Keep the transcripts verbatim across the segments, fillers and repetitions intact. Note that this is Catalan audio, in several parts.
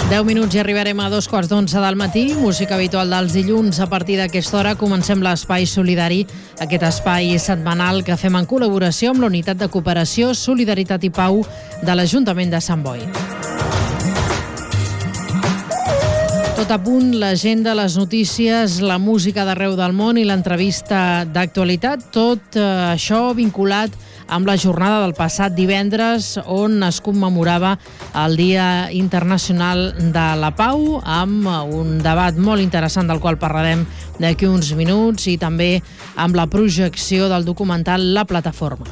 deu minuts i arribarem a dos quarts d'onze del matí. Música habitual dels dilluns. A partir d'aquesta hora comencem l'Espai Solidari, aquest espai setmanal que fem en col·laboració amb la Unitat de Cooperació, Solidaritat i Pau de l'Ajuntament de Sant Boi. Tot a punt, l'agenda, les notícies, la música d'arreu del món i l'entrevista d'actualitat. Tot eh, això vinculat amb la jornada del passat divendres, on es commemorava el Dia Internacional de la Pau, amb un debat molt interessant del qual parlarem d'aquí uns minuts, i també amb la projecció del documental La Plataforma.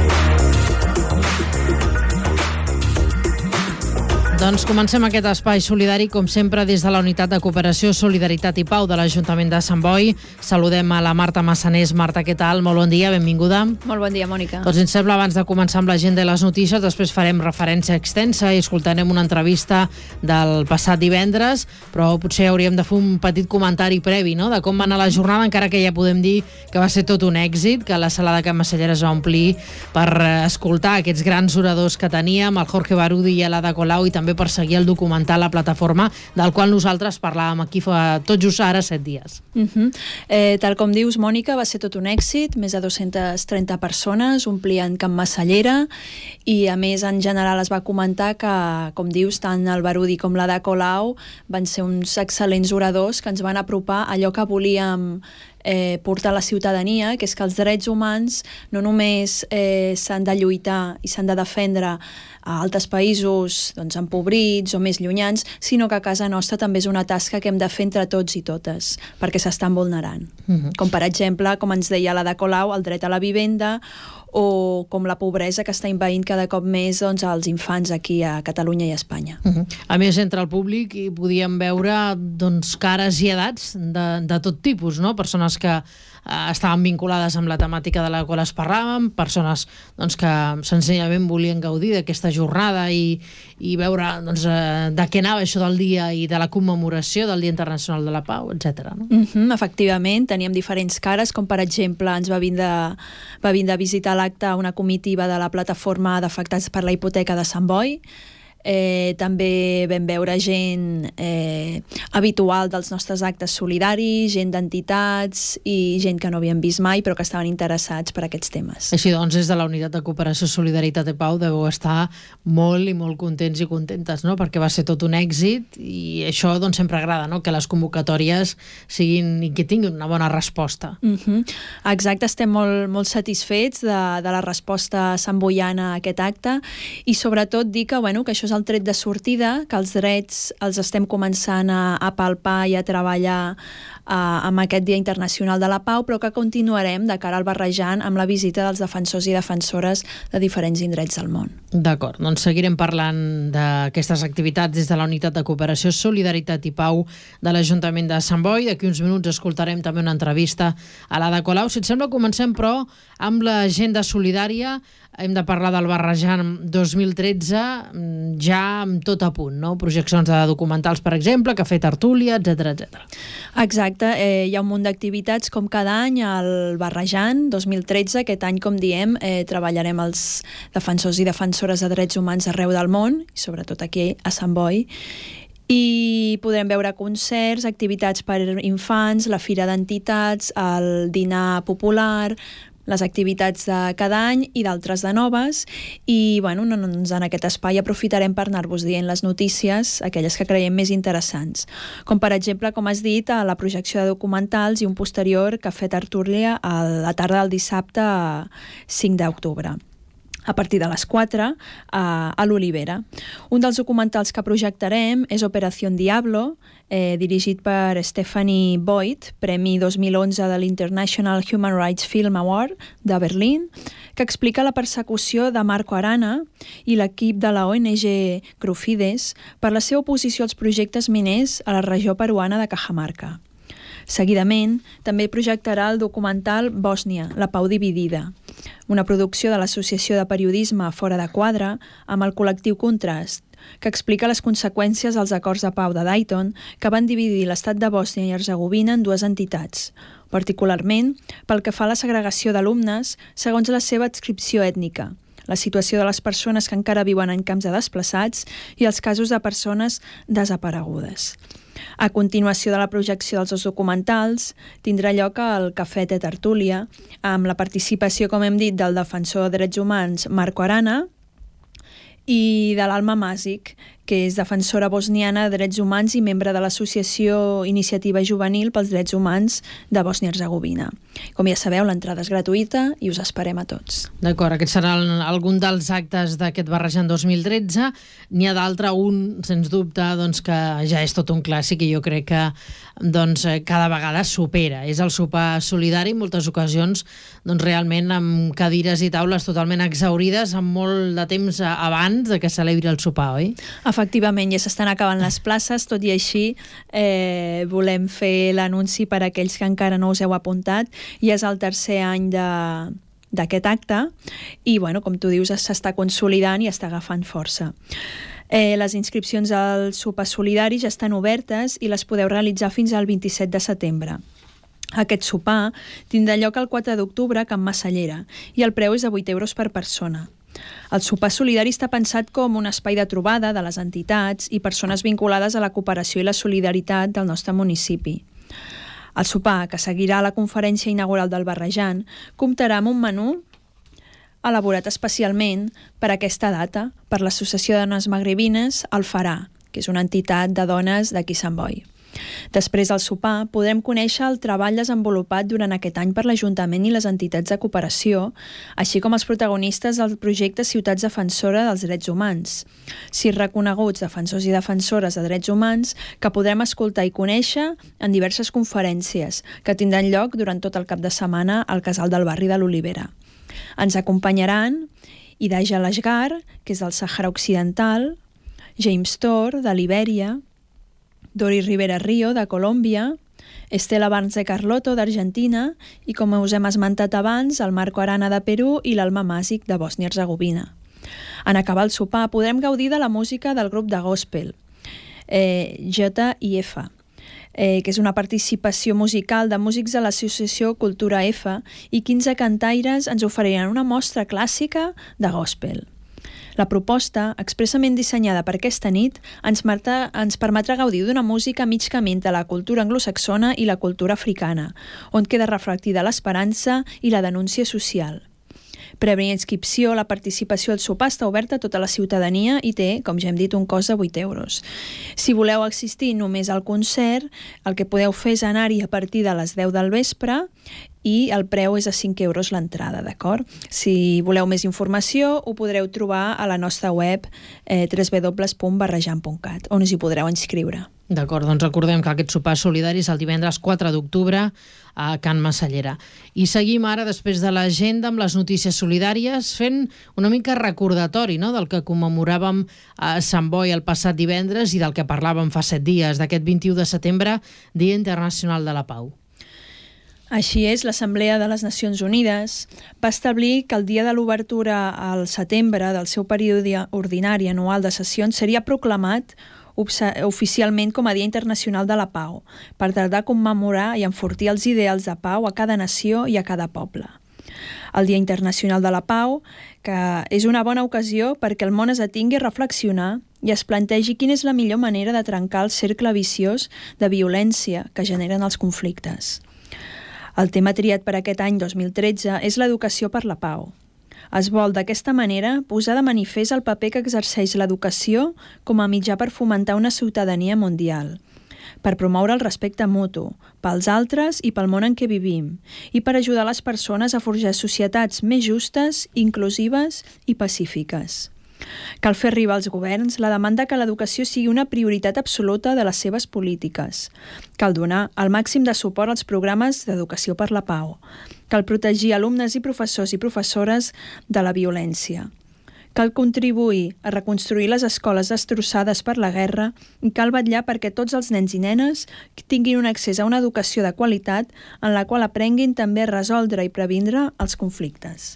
Doncs comencem aquest espai solidari, com sempre, des de la Unitat de Cooperació, Solidaritat i Pau de l'Ajuntament de Sant Boi. Saludem a la Marta Massanés. Marta, què tal? Molt bon dia, benvinguda. Molt bon dia, Mònica. Doncs ens sembla, abans de començar amb l'agenda i les notícies, després farem referència extensa i escoltarem una entrevista del passat divendres, però potser hauríem de fer un petit comentari previ, no?, de com va anar la jornada, encara que ja podem dir que va ser tot un èxit, que la sala de Can Massallera es va omplir per escoltar aquests grans oradors que teníem, el Jorge Barudi i l'Ada Colau, i també per seguir el documental La Plataforma, del qual nosaltres parlàvem aquí fa tot just ara set dies. Uh-huh. eh, tal com dius, Mònica, va ser tot un èxit, més de dues-centes trenta persones omplien Can Massallera, i a més en general es va comentar que, com dius, tant el Barudi com l'Ada Colau van ser uns excel·lents oradors que ens van apropar a allò que volíem Eh, portar a la ciutadania, que és que els drets humans no només eh, s'han de lluitar i s'han de defendre a altres països doncs, empobrits o més llunyans, sinó que a casa nostra també és una tasca que hem de fer entre tots i totes, perquè s'estan vulnerant. Uh-huh. Com per exemple, com ens deia l'Ada Colau, el dret a la vivenda, o com la pobresa que està envaint cada cop més doncs, els infants aquí a Catalunya i a Espanya. Uh-huh. A més, entre el públic hi podíem veure doncs, cares i edats de, de tot tipus, no? Persones que eh, estaven vinculades amb la temàtica de la qual es parlàvem, persones doncs, que senzillament volien gaudir d'aquesta jornada i, i veure doncs, eh, de què anava això del dia i de la commemoració del Dia Internacional de la Pau, etcètera. No? Uh-huh, efectivament, teníem diferents cares, com per exemple ens va vindre, va vindre a visitar l'acte una comitiva de la Plataforma d'Afectats per la Hipoteca de Sant Boi. Eh, també vam veure gent eh, habitual dels nostres actes solidaris, gent d'entitats i gent que no havíem vist mai però que estaven interessats per aquests temes. Així doncs, des de la Unitat de Cooperació, Solidaritat i Pau deveu estar molt i molt contents i contentes, no?, perquè va ser tot un èxit, i això doncs, sempre agrada, no?, que les convocatòries siguin i que tinguin una bona resposta. Uh-huh. Exacte, estem molt, molt satisfets de, de la resposta santboiana a aquest acte, i sobretot dir que, bueno, que això és el tret de sortida, que els drets els estem començant a, a palpar i a treballar a, amb aquest Dia Internacional de la Pau, però que continuarem de cara al barrejant amb la visita dels defensors i defensores de diferents indrets del món. D'acord, doncs seguirem parlant d'aquestes activitats des de la Unitat de Cooperació, Solidaritat i Pau de l'Ajuntament de Sant Boi. D'aquí uns minuts escoltarem també una entrevista a l'Ada Colau. Si et sembla, comencem, però, amb l'agenda solidària. Hem de parlar del Barrejant dos mil tretze, ja amb tot a punt, no? Projeccions de documentals, per exemple, cafè tertúlia, etcètera, etcètera. Exacte, eh, hi ha un munt d'activitats com cada any al Barrejant dos mil tretze. Aquest any, com diem, eh, treballarem els defensors i defensores de drets humans arreu del món, i sobretot aquí a Sant Boi, i podrem veure concerts, activitats per infants, la fira d'entitats, el dinar popular, les activitats de cada any i d'altres de noves, i bueno, doncs en aquest espai aprofitarem per anar-vos dient les notícies, aquelles que creiem més interessants, com per exemple, com has dit, a la projecció de documentals i un posterior cafè tertúlia a la tarda del dissabte cinc d'octubre, a partir de les quatre, a, a l'Olivera. Un dels documentals que projectarem és Operación Diablo, eh, dirigit per Stephanie Boyd, Premi dos mil onze de l'International Human Rights Film Award de Berlín, que explica la persecució de Marco Arana i l'equip de la O N G Crufides per la seva oposició als projectes miners a la regió peruana de Cajamarca. Seguidament, també projectarà el documental Bòsnia, la pau dividida, una producció de l'Associació de Periodisme Fora de Quadre amb el col·lectiu Contrast, que explica les conseqüències dels acords de pau de Dayton que van dividir l'estat de Bòsnia i Hercegovina en dues entitats, particularment pel que fa a la segregació d'alumnes segons la seva adscripció ètnica, la situació de les persones que encara viuen en camps de desplaçats i els casos de persones desaparegudes. A continuació de la projecció dels dos documentals, tindrà lloc el Cafè de Tertúlia, amb la participació, com hem dit, del defensor de drets humans Marco Arana i de l'Alma Masic, que és defensora bosniana de drets humans i membre de l'Associació Iniciativa Juvenil pels Drets Humans de Bòsnia-Hercegovina. Com ja sabeu, l'entrada és gratuïta i us esperem a tots. D'acord, aquest serà algun dels actes d'aquest Barrejant dos mil tretze. N'hi ha d'altre, un, sens dubte, doncs, que ja és tot un clàssic i jo crec que doncs, cada vegada supera. És el sopar solidari, en moltes ocasions doncs, realment amb cadires i taules totalment exaurides, amb molt de temps abans de que celebri el sopar, oi? Efectivament, ja s'estan acabant les places, tot i així eh, volem fer l'anunci per a aquells que encara no us heu apuntat. Ja és el tercer any de, d'aquest acte i, bueno, com tu dius, s'està consolidant i està agafant força. Eh, les inscripcions al sopar solidari ja estan obertes i les podeu realitzar fins al vint-i-set de setembre. Aquest sopar tindrà lloc el quatre d'octubre a Can Massallera i el preu és de vuit euros per persona. El sopar solidari està pensat com un espai de trobada de les entitats i persones vinculades a la cooperació i la solidaritat del nostre municipi. El sopar, que seguirà la conferència inaugural del Barrejant, comptarà amb un menú elaborat especialment per aquesta data per l'Associació de Dones Magrebines El Farà, que és una entitat de dones d'aquí Sant Boi. Després del sopar podrem conèixer el treball desenvolupat durant aquest any per l'Ajuntament i les entitats de cooperació, així com els protagonistes del projecte Ciutats Defensora dels Drets Humans, sis reconeguts defensors i defensores de drets humans que podrem escoltar i conèixer en diverses conferències que tindran lloc durant tot el cap de setmana al Casal del Barri de l'Olivera. Ens acompanyaran Idaja Lashgar, que és del Sàhara Occidental, James Tor, de Libèria, Dori Rivera Rio, de Colòmbia, Estela Barnes de Carlotto, d'Argentina, i, com us hem esmentat abans, el Marco Arana de Perú i l'Alma Masic de Bòsnia-Hercegovina. En acabar el sopar podrem gaudir de la música del grup de gospel, eh, J I F, eh, que és una participació musical de músics de l'associació Cultura F, i quinze cantaires ens oferiran una mostra clàssica de gospel. La proposta, expressament dissenyada per aquesta nit, ens, marta, ens permetrà gaudir d'una música mig camí de la cultura anglosaxona i la cultura africana, on queda reflectida l'esperança i la denúncia social. Prèvia inscripció, la participació al sopar està oberta a tota la ciutadania i té, com ja hem dit, un cost de vuit euros. Si voleu assistir només al concert, el que podeu fer és anar-hi a partir de les deu del vespre i el preu és a cinc euros l'entrada, d'acord? Si voleu més informació, ho podreu trobar a la nostra web eh, w w w punt barrejant punt cat, on us hi podreu inscriure. D'acord, doncs recordem que aquest sopar solidari és el divendres quatre d'octubre a Can Massallera. I seguim ara, després de l'agenda, amb les notícies solidàries, fent una mica recordatori, no?, del que commemoràvem a Sant Boi el passat divendres i del que parlàvem fa set dies, d'aquest vint-i-u de setembre, Dia Internacional de la Pau. Així és, l'Assemblea de les Nacions Unides va establir que el dia de l'obertura al setembre del seu període ordinari anual de sessions seria proclamat oficialment com a Dia Internacional de la Pau, per tal de commemorar i enfortir els ideals de pau a cada nació i a cada poble. El Dia Internacional de la Pau, que és una bona ocasió perquè el món es detingui a reflexionar i es plantegi quina és la millor manera de trencar el cercle viciós de violència que generen els conflictes. El tema triat per aquest any dos mil tretze és l'educació per la pau. Es vol, d'aquesta manera, posar de manifest el paper que exerceix l'educació com a mitjà per fomentar una ciutadania mundial, per promoure el respecte mutu, pels altres i pel món en què vivim, i per ajudar les persones a forjar societats més justes, inclusives i pacífiques. Cal fer arribar als governs la demanda que l'educació sigui una prioritat absoluta de les seves polítiques. Cal donar el màxim de suport als programes d'educació per la pau. Cal protegir alumnes i professors i professores de la violència. Cal contribuir a reconstruir les escoles destrossades per la guerra i cal vetllar perquè tots els nens i nenes tinguin un accés a una educació de qualitat en la qual aprenguin també a resoldre i previndre els conflictes.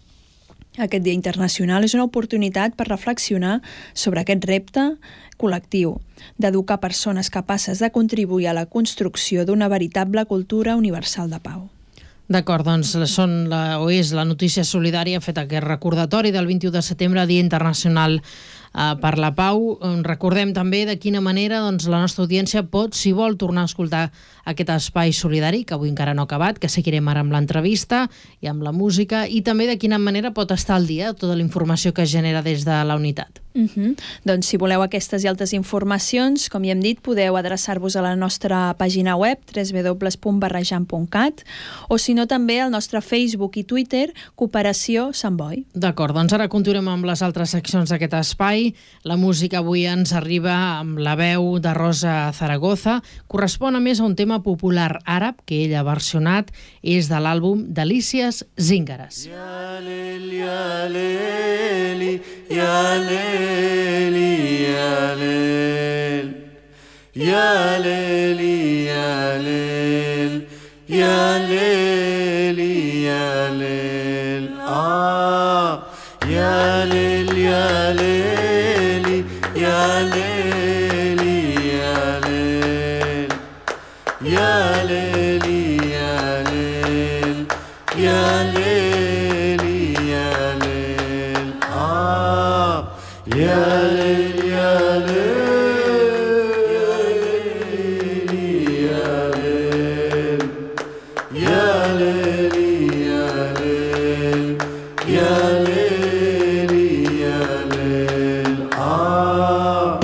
Aquest Dia Internacional és una oportunitat per reflexionar sobre aquest repte col·lectiu, d'educar persones capaces de contribuir a la construcció d'una veritable cultura universal de pau. D'acord, doncs són la, o és la notícia solidària feta aquest recordatori del vint-i-u de setembre, Dia Internacional eh, per la Pau. Recordem també de quina manera doncs, la nostra audiència pot, si vol, tornar a escoltar aquest espai solidari, que avui encara no ha acabat, que seguirem ara amb l'entrevista i amb la música, i també de quina manera pot estar al dia tota la informació que es genera des de la unitat. Uh -huh. Doncs si voleu aquestes i altres informacions, com ja hem dit, podeu adreçar-vos a la nostra pàgina web w w w punt barrejant punt cat o si no també al nostre Facebook i Twitter Cooperació Sant Boi. D'acord, doncs ara continuem amb les altres seccions d'aquest espai. La música avui ens arriba amb la veu de Rosa Zaragoza. Correspon a més a un tema popular àrab que ella ha versionat, és de l'àlbum Delícies Zíngares. Ya leli, ya leli, ya leli, ya leli, ya leli, ya leli, ya leli, ya leli, ah, ya leli, ya leli, ya leli, ya leli, ya leli, ya leli, ya leli, ya leli, ah, ya leli, ya leli, ya leli, ya leli, ya leli, ya leli, ya leli, ah.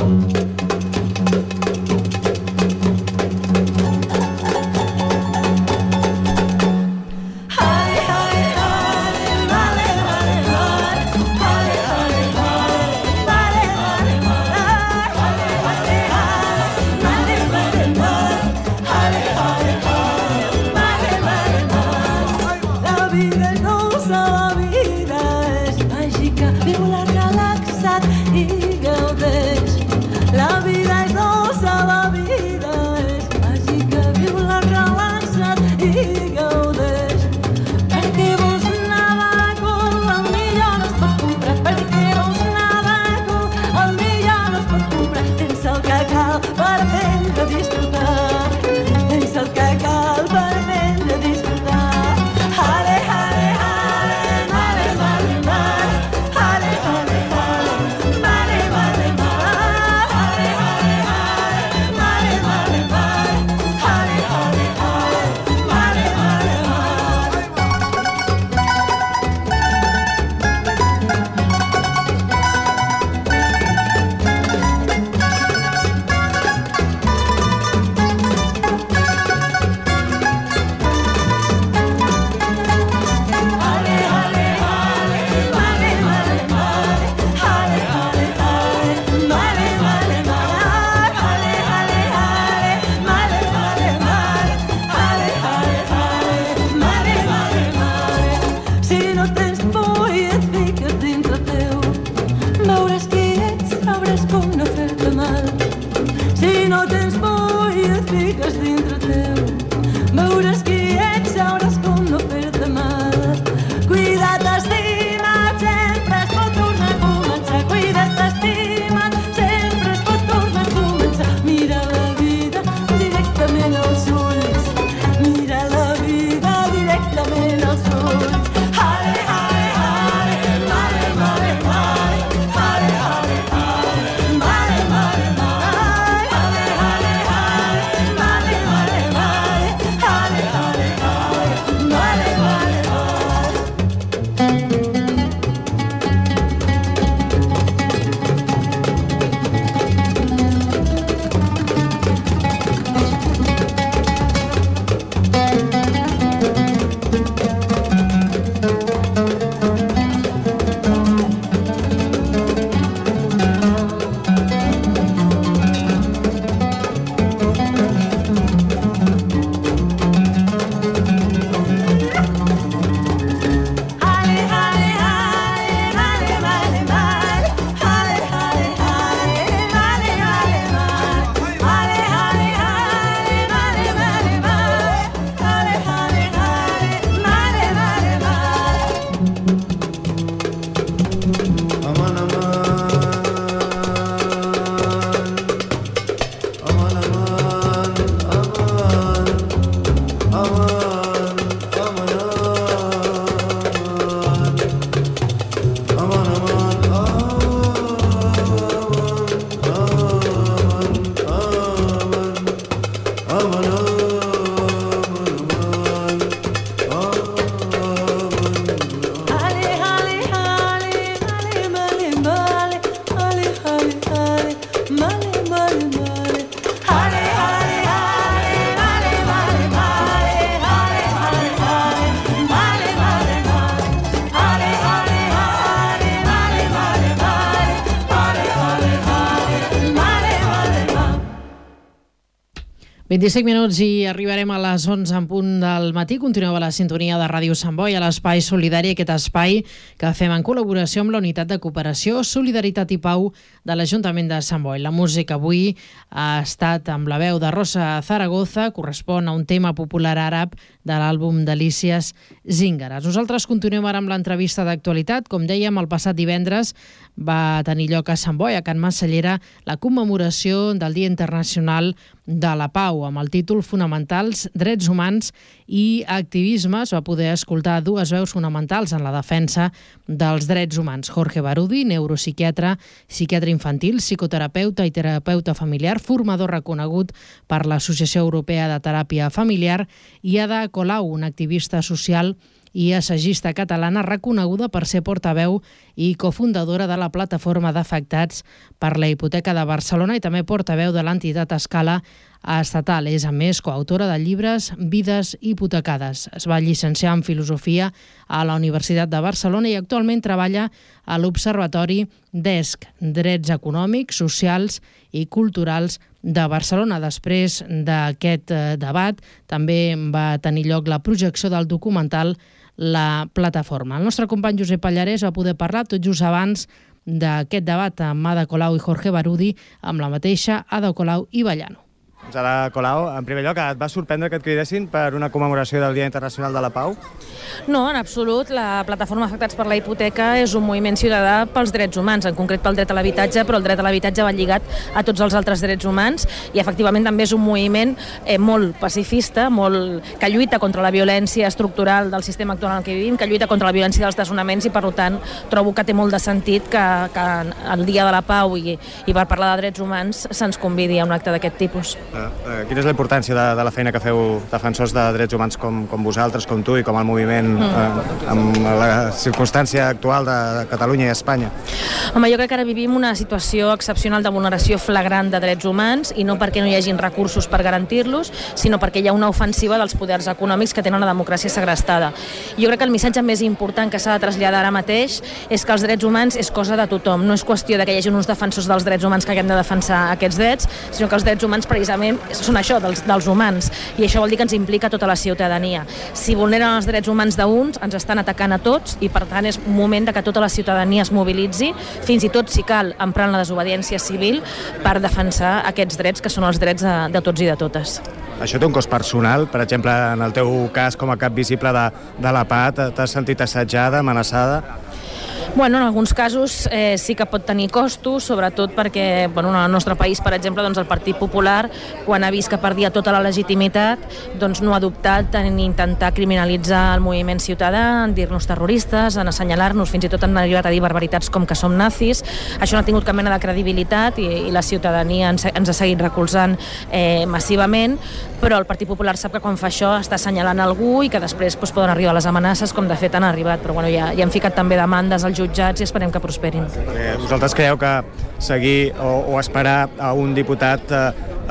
vint-i-cinc minuts i arribarem a les onze en punt del matí. Continueu a la sintonia de Ràdio Sant Boi, a l'Espai Solidari, aquest espai que fem en col·laboració amb la Unitat de Cooperació, Solidaritat i Pau de l'Ajuntament de Sant Boi. La música avui ha estat amb la veu de Rosa Zaragoza, correspon a un tema popular àrab de l'àlbum Delícies Zíngares. Nosaltres continuem ara amb l'entrevista d'actualitat. Com dèiem, el passat divendres va tenir lloc a Sant Boi, a Can Massallera, la commemoració del Dia Internacional de la Pau, amb el títol Fonamentals, Drets Humans i Activisme. Es va poder escoltar dues veus fonamentals en la defensa dels drets humans. Jorge Barudi, neuropsiquiatre, psiquiatre infantil, psicoterapeuta i terapeuta familiar, formador reconegut per l'Associació Europea de Teràpia Familiar, i Ada Colau, una activista social i assagista catalana reconeguda per ser portaveu i cofundadora de la Plataforma d'Afectats per la Hipoteca de Barcelona i també portaveu de l'entitat a escala estatal. És, a més, coautora de llibres Vides hipotecades. Es va llicenciar en Filosofia a la Universitat de Barcelona i actualment treballa a l'Observatori D E S C, Drets Econòmics, Socials i Culturals de Barcelona. Després d'aquest debat també va tenir lloc la projecció del documental La Plataforma. El nostre company Josep Pallarès va poder parlar tot just abans d'aquest debat amb Ada Colau i Jorge Barudi, amb la mateixa Ada Colau i Ballano. Ada Colau, en primer lloc, et va sorprendre que et cridessin per una commemoració del Dia Internacional de la Pau? No, en absolut. La Plataforma Afectats per la Hipoteca és un moviment ciutadà pels drets humans, en concret pel dret a l'habitatge, però el dret a l'habitatge va lligat a tots els altres drets humans i efectivament també és un moviment eh, molt pacifista, molt, que lluita contra la violència estructural del sistema actual en què vivim, que lluita contra la violència dels desnonaments i per tant trobo que té molt de sentit que, que el Dia de la Pau i, i per parlar de drets humans se'ns convidi a un acte d'aquest tipus. Uh, quina és la importància de, de la feina que feu defensors de drets humans com, com vosaltres, com tu i com el moviment mm. uh, amb la circumstància actual de, de Catalunya i Espanya? Home, jo crec que ara vivim una situació excepcional de vulneració flagrant de drets humans i no perquè no hi hagin recursos per garantir-los, sinó perquè hi ha una ofensiva dels poders econòmics que tenen la democràcia segrestada. Jo crec que el missatge més important que s'ha de traslladar ara mateix és que els drets humans és cosa de tothom, no és qüestió de que hi hagi uns defensors dels drets humans que haguem de defensar aquests drets, sinó que els drets humans precisament són això, dels, dels humans, i això vol dir que ens implica tota la ciutadania. Si vulneren els drets humans d'uns, ens estan atacant a tots i per tant és un moment de que tota la ciutadania es mobilitzi, fins i tot si cal emprant la desobediència civil per defensar aquests drets que són els drets de, de tots i de totes. Això té un cost personal? Per exemple, en el teu cas com a cap visible de, de la P A T, t'has sentit assetjada, amenaçada? Bueno, en alguns casos eh, sí que pot tenir costos, sobretot perquè bueno, en el nostre país, per exemple, doncs el Partit Popular, quan ha vist que perdia tota la legitimitat, doncs no ha adoptat en intentar criminalitzar el moviment ciutadà, en dir-nos terroristes, en assenyalar-nos, fins i tot han arribat a dir barbaritats com que som nazis. Això no ha tingut cap mena de credibilitat i, i la ciutadania ens, ens ha seguit recolzant eh, massivament, però el Partit Popular sap que quan fa això està assenyalant algú i que després doncs, poden arribar les amenaces, com de fet han arribat, però bueno, ja, ja han ficat també demandes als jutjats i esperem que prosperin. Perquè vosaltres creieu que seguir o, o esperar a un diputat eh,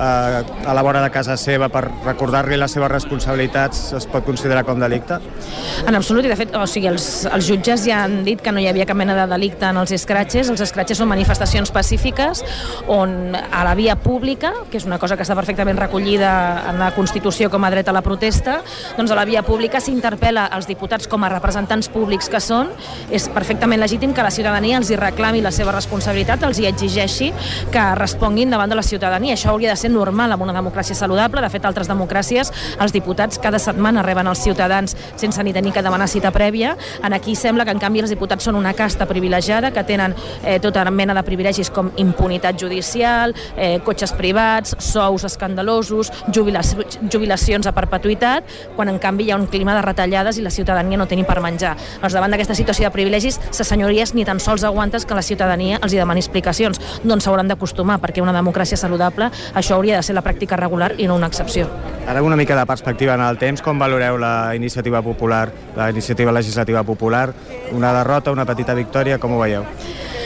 eh, a la vora de casa seva per recordar-li les seves responsabilitats es pot considerar com delicte? En absolut, i de fet, o sigui, els, els jutges ja han dit que no hi havia cap mena de delicte en els escratxes. Els escratxes són manifestacions pacífiques on a la via pública, que és una cosa que està perfectament recollida en la Constitució com a dret a la protesta, doncs a la via pública s'interpel·la els diputats com a representants públics que són. És perfectament legítim que la ciutadania els hi reclami la seva responsabilitat, els hi exigeixi que responguin davant de la ciutadania. Això hauria de ser normal en una democràcia saludable. De fet, altres democràcies, els diputats cada setmana reben els ciutadans sense ni tenir que demanar cita prèvia. En aquí sembla que, en canvi, els diputats són una casta privilegiada que tenen eh, tota mena de privilegis com impunitat judicial, eh, cotxes privats, sous escandalosos, jubilacions, jubilacions a perpetuïtat, quan, en canvi, hi ha un clima de retallades i la ciutadania no té ni per menjar. Doncs davant d'aquesta situació de privilegis, se senyories ni tan sols aguantes que la ciutadania els hi demani explicacions. Doncs s'hauran d'acostumar, perquè una democràcia saludable això hauria de ser la pràctica regular i no una excepció. Ara una mica de perspectiva en el temps, com valoreu la iniciativa popular, la iniciativa legislativa popular? Una derrota, una petita victòria, com ho veieu?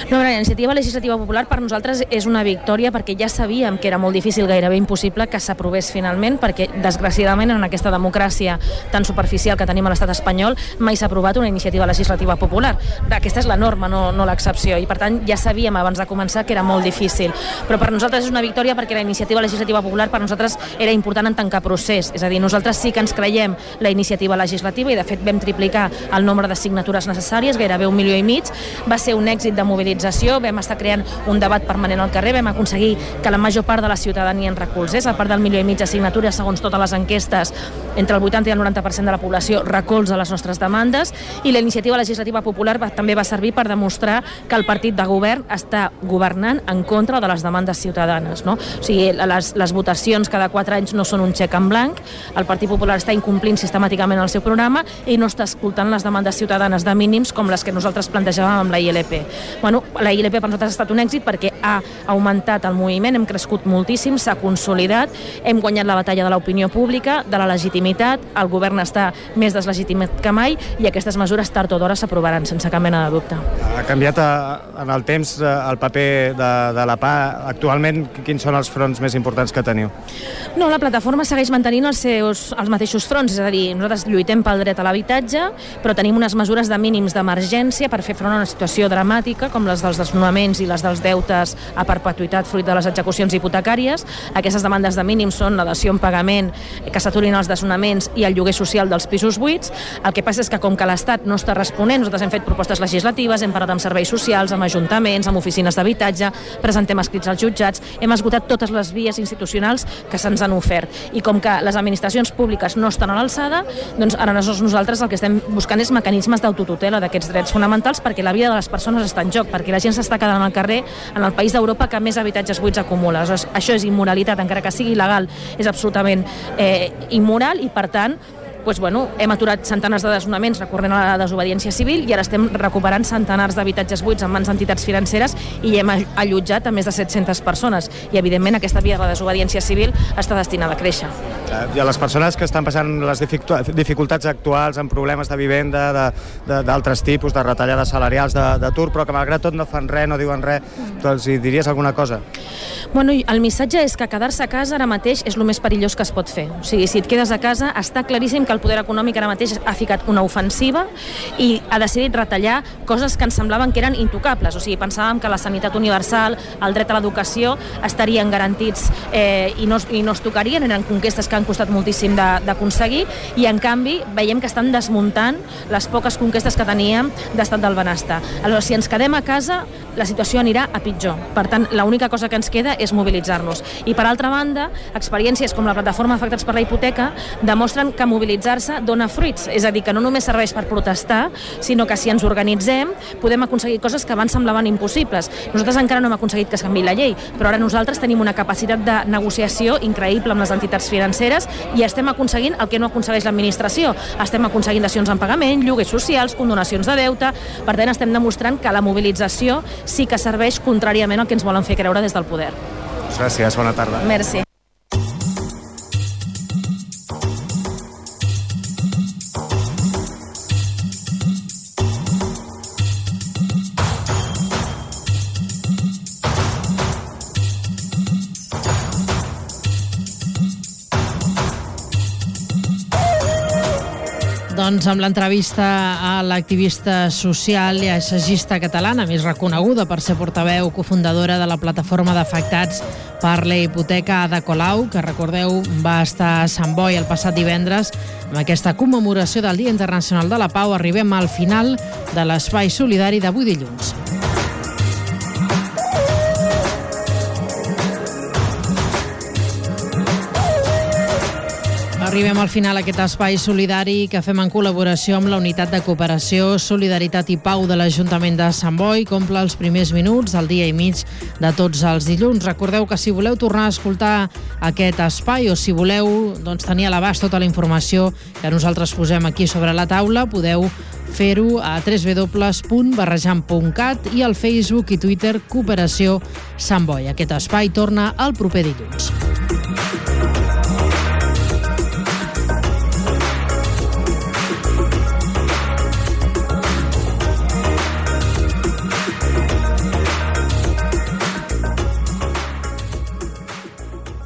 No, la iniciativa legislativa popular per nosaltres és una victòria perquè ja sabíem que era molt difícil, gairebé impossible, que s'aprovés finalment, perquè desgraciadament en aquesta democràcia tan superficial que tenim a l'estat espanyol mai s'ha aprovat una iniciativa legislativa popular. Aquesta és la norma, no, no l'excepció, i per tant ja sabíem abans de començar que era molt difícil. Però per nosaltres és una victòria perquè la iniciativa legislativa popular per nosaltres era important en tancar procés, és a dir, nosaltres sí que ens creiem la iniciativa legislativa i de fet vam triplicar el nombre de signatures necessàries, gairebé un milió i mig. Va ser un èxit de mobilització, vam estar creant un debat permanent al carrer, vam aconseguir que la major part de la ciutadania en recolzés, a part del milió i mig de signatures, segons totes les enquestes, entre el vuitanta i el noranta per cent de la població recolza les nostres demandes, i la iniciativa legislativa popular va, també va servir per demostrar que el partit de govern està governant en contra de les demandes ciutadanes. No? O sigui, les, les votacions cada quatre anys no són un xec en blanc, el Partit Popular està incomplint sistemàticament el seu programa i no està escoltant les demandes ciutadanes de mínims com les que nosaltres plantejàvem amb la I L P. Bueno, la I L P per nosaltres ha estat un èxit perquè ha augmentat el moviment, hem crescut moltíssim, s'ha consolidat, hem guanyat la batalla de l'opinió pública, de la legitimitat, el govern està més deslegitimat que mai i aquestes mesures tard o d'hora s'aprovaran, sense cap mena de dubte. Ha canviat en el temps el paper de, de la P A. Actualment, quins són els fronts més importants que teniu? No, la plataforma segueix mantenint els, seus, els mateixos fronts, és a dir, nosaltres lluitem pel dret a l'habitatge, però tenim unes mesures de mínims d'emergència per fer front a una situació dramàtica, com les dels desnonaments i les dels deutes a perpetuïtat fruit de les execucions hipotecàries. Aquestes demandes de mínims són la dació en pagament, que s'aturin els desnonaments i el lloguer social dels pisos buits. El que passa és que com que l'Estat no està responent, nosaltres hem fet propostes legislatives, hem parlat amb serveis socials, amb ajuntaments, amb oficines d'habitatge, presentem escrits als jutjats, hem esgotat totes les vies institucionals que se'ns han ofert. I com que les administracions públiques no estan a l'alçada, doncs ara nosaltres el que estem buscant és mecanismes d'autotutela d'aquests drets fonamentals perquè la vida de les persones està en joc, perquè la gent s'està quedant al carrer en el país d'Europa que més habitatges buits acumula. Això és immoralitat, encara que sigui il·legal, és absolutament eh, immoral i, per tant, doncs, bueno, hem aturat centenars de desnonaments recorrent a la desobediència civil i ara estem recuperant centenars d'habitatges buits en mans d'entitats financeres i hem allotjat a més de set-centes persones. I, evidentment, aquesta via de la desobediència civil està destinada a créixer. I a les persones que estan passant les dificultats actuals, amb problemes de vivenda, d'altres tipus, de retallades salarials, d'atur, però que malgrat tot no fan res, no diuen res, tu els hi diries alguna cosa? Bueno, el missatge és que quedar-se a casa ara mateix és el més perillós que es pot fer. O sigui, si et quedes a casa, està claríssim que el poder econòmic ara mateix ha ficat una ofensiva i ha decidit retallar coses que ens semblaven que eren intocables. O sigui, pensàvem que la sanitat universal, el dret a l'educació estarien garantits eh, i, no, i no es tocarien, eren conquestes que han costat moltíssim d'aconseguir i, en canvi, veiem que estan desmuntant les poques conquestes que teníem d'estat del benestar. Aleshores, si ens quedem a casa, la situació anirà a pitjor. Per tant, l'única cosa que ens queda és mobilitzar-nos. I, per altra banda, experiències com la plataforma Afectats per la Hipoteca demostren que mobilitzar-se dona fruits. És a dir, que no només serveix per protestar, sinó que si ens organitzem podem aconseguir coses que abans semblaven impossibles. Nosaltres encara no hem aconseguit que es canviï la llei, però ara nosaltres tenim una capacitat de negociació increïble amb les entitats financeres i estem aconseguint el que no aconsegueix l'administració. Estem aconseguint dacions en pagament, lloguers socials, condonacions de deute. Per tant, estem demostrant que la mobilització sí que serveix contràriament al que ens volen fer creure des del poder. Gràcies, bona tarda. Merci. Doncs amb l'entrevista a l'activista social i assagista catalana, més reconeguda per ser portaveu cofundadora de la plataforma d'afectats per la hipoteca, Ada Colau, que recordeu va estar a Sant Boi el passat divendres amb aquesta commemoració del Dia Internacional de la Pau. Arribem al final de l'espai solidari d'avui dilluns. Arribem al final aquest espai solidari que fem en col·laboració amb la Unitat de Cooperació, Solidaritat i Pau de l'Ajuntament de Sant Boi. Compla els primers minuts del dia i mig de tots els dilluns. Recordeu que si voleu tornar a escoltar aquest espai o si voleu doncs, tenir a l'abast tota la informació que nosaltres posem aquí sobre la taula, podeu fer-ho a w w w punt barrejant punt cat i al Facebook i Twitter Cooperació Sant Boi. Aquest espai torna el proper dilluns.